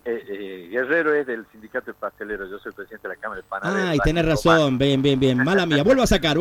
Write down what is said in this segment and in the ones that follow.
Guerrero es del sindicato de pasteleros, yo soy presidente de la Cámara de Panaderos. Ah, y tenés razón, bien, mala mía, vuelvo a sacar,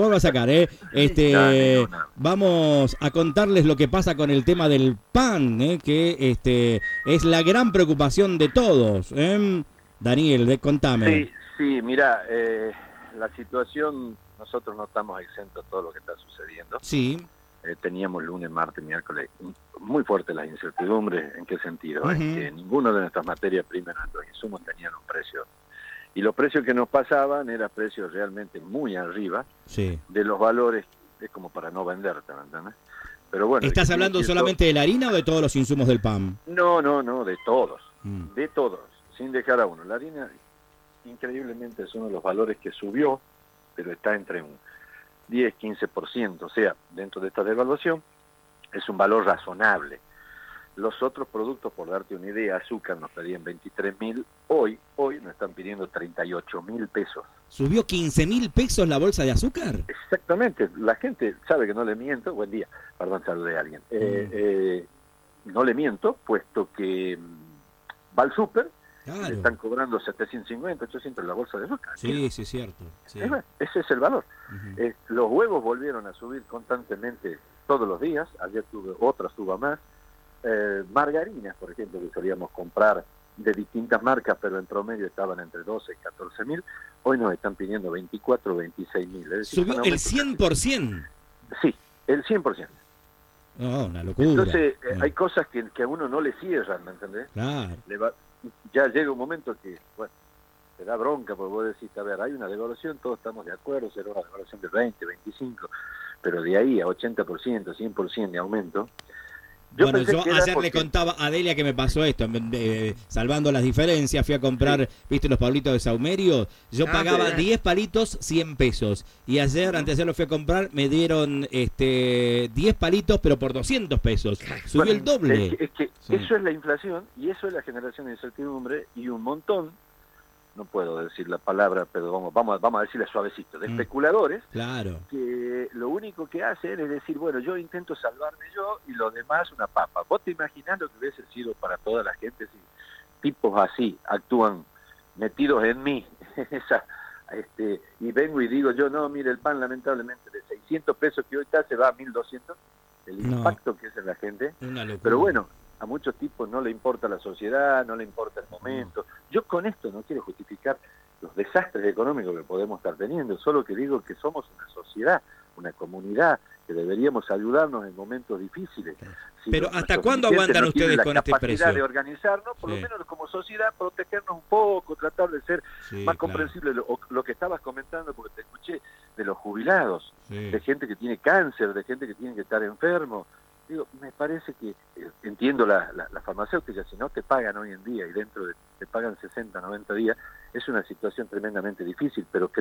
No. Vamos a contarles lo que pasa con el tema del pan, que es la gran preocupación de todos, Daniel, contame. Sí, mira, la situación, nosotros no estamos exentos de todo lo que está sucediendo. Sí. Teníamos lunes, martes, miércoles, muy fuertes las incertidumbres. ¿En qué sentido? Uh-huh. En que ninguna de nuestras materias primas, nuestros insumos tenían un precio. Y los precios que nos pasaban eran precios realmente muy arriba de los valores, es como para no venderte, ¿me entiendes? Pero bueno. ¿Estás hablando solamente de la harina o de todos los insumos del pan? No, de todos, de todos, sin dejar a uno. La harina, increíblemente, es uno de los valores que subió, pero está entre un 10-15%, o sea, dentro de esta devaluación, es un valor razonable. Los otros productos, por darte una idea, azúcar nos pedían 23.000, hoy nos están pidiendo 38.000 pesos. ¿Subió 15.000 pesos la bolsa de azúcar? Exactamente, la gente sabe que no le miento, buen día, perdón, saludé a alguien, no le miento, puesto que va al súper, le están cobrando 750, 800 la bolsa de azúcar. Sí, es cierto. Sí. Ese es el valor. Uh-huh. Los huevos volvieron a subir constantemente todos los días, ayer tuve otra suba más. Margarinas, por ejemplo, que solíamos comprar de distintas marcas, pero en promedio estaban entre 12 y 14.000, hoy nos están pidiendo 24 o 26.000. ¿Subió el 100%? Sí, el 100%. No, una locura. Entonces, hay cosas que a uno no le cierran, ¿me entendés? Claro. Ya llega un momento que, bueno, te da bronca, porque vos decís, a ver, hay una devaluación, todos estamos de acuerdo, será una devaluación de 20, 25, pero de ahí a 80%, 100% de aumento. Yo ayer le contaba a Delia que me pasó esto, salvando las diferencias, fui a comprar, viste, los palitos de saumerio, yo pagaba 10 palitos 100 pesos, y ayer, antes de ayer lo fui a comprar, me dieron 10 palitos, pero por 200 pesos, subió el doble. Es que eso es la inflación, y eso es la generación de incertidumbre, y un montón, no puedo decir la palabra, pero vamos a decirle suavecito, de especuladores, claro, que lo único que hacen es decir, bueno, yo intento salvarme yo y los demás una papa. ¿Vos te imaginás lo que hubiese sido para toda la gente si tipos así actúan metidos en mí? Y vengo y digo yo, no, mire, el pan lamentablemente de 600 pesos que hoy está se va a 1.200, el impacto que es en la gente. Pero bueno, a muchos tipos no le importa la sociedad, no le importa el momento. Yo con esto no quiero justificar los desastres económicos que podemos estar teniendo, solo que digo que somos una sociedad, una comunidad, que deberíamos ayudarnos en momentos difíciles. Si pero ¿hasta cuándo aguantan ustedes con este precio? La capacidad de organizarnos, por lo menos como sociedad, protegernos un poco, tratar de ser más comprensible. Lo que estabas comentando, porque te escuché, de los jubilados, de gente que tiene cáncer, de gente que tiene que estar enfermo. Digo, me parece que, entiendo la farmacéutica, si no te pagan hoy en día y dentro de te pagan 60, 90 días, es una situación tremendamente difícil, pero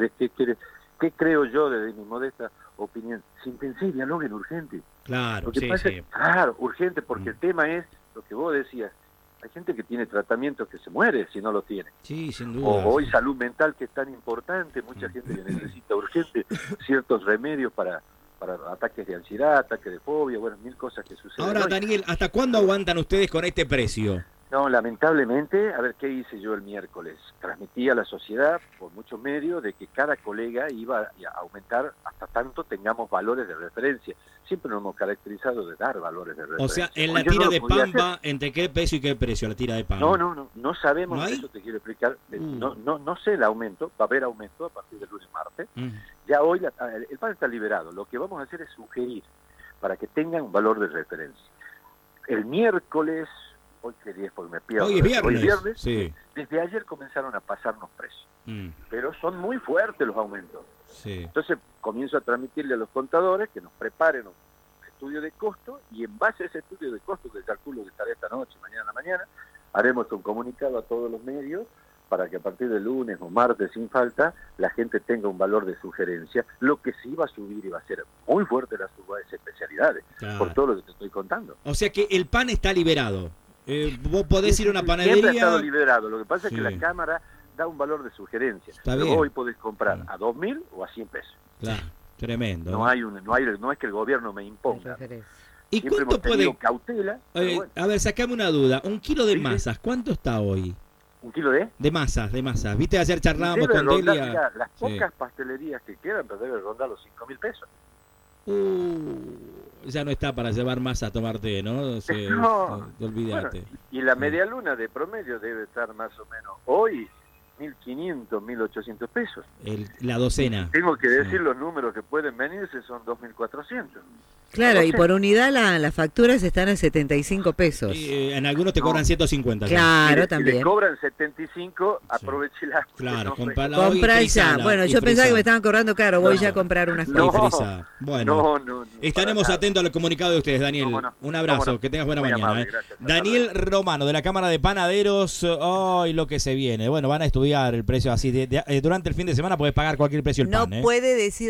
¿qué creo yo desde mi modesta opinión? Si pensé, dialoguen urgente. Claro, Claro, urgente, porque el tema es lo que vos decías, hay gente que tiene tratamientos que se muere si no lo tiene. Sí, sin duda. O hoy salud mental, que es tan importante, mucha gente que necesita urgente ciertos remedios para ataques de ansiedad, ataques de fobia, bueno, mil cosas que suceden. Ahora, Daniel, ¿hasta cuándo aguantan ustedes con este precio? No, lamentablemente, a ver, ¿qué hice yo el miércoles? Transmití a la sociedad, por muchos medios, de que cada colega iba a aumentar hasta tanto tengamos valores de referencia. Siempre nos hemos caracterizado de dar valores de referencia. O sea, en la tira de pan va, ¿entre qué precio y qué precio la tira de pan? No sabemos, ¿No hay? Eso te quiero explicar. No sé el aumento, va a haber aumento a partir del lunes martes. Ya hoy el pan está liberado. Lo que vamos a hacer es sugerir para que tengan un valor de referencia. El miércoles, hoy qué día es porque me pierdo. Hoy es viernes. Sí. Desde ayer comenzaron a pasarnos precios. Pero son muy fuertes los aumentos. Sí. Entonces comienzo a transmitirle a los contadores que nos preparen un estudio de costo, y en base a ese estudio de costo, que calculo que estará esta noche, mañana, haremos un comunicado a todos los medios para que a partir del lunes o martes, sin falta, la gente tenga un valor de sugerencia. Lo que sí va a subir y va a ser muy fuerte la suba es especialidades, por todo lo que te estoy contando. O sea que el pan está liberado. Vos podés ir a una panadería... Siempre ha estado liberado. Lo que pasa es que la Cámara da un valor de sugerencia. Pero hoy podés comprar a 2.000 o a 100 pesos. Claro, tremendo. No es que el gobierno me imponga. ¿Y siempre cuánto puede...? Cautela. A ver, sacame una duda. Un kilo de masas, ¿cuánto está hoy? ¿1 kilo de? De masas. Viste, ayer charlábamos con Delia. Mirá, las pocas pastelerías que quedan, pero deben rondar los 5.000 pesos. Ya no está para llevar masa a tomarte, ¿no? Olvídate. Bueno, y la media luna de promedio debe estar más o menos hoy 1.500, 1.800 pesos. La docena. Tengo que decir los números que pueden venirse, son 2.400. Claro, y por unidad las facturas están a 75 pesos. En algunos te cobran 150. Claro, también. Si le cobran 75, aprovechela. Claro, comprar ya. Bueno, yo pensaba que me estaban cobrando caro, voy ya a comprar unas cosas. Bueno, estaremos atentos al comunicado de ustedes, Daniel. Un abrazo, que tengas buena mañana. Amable, gracias, Daniel Romano, de la Cámara de Panaderos. Ay, lo que se viene. Bueno, van a estudiar el precio así. Durante el fin de semana puedes pagar cualquier precio el pan. No puede decir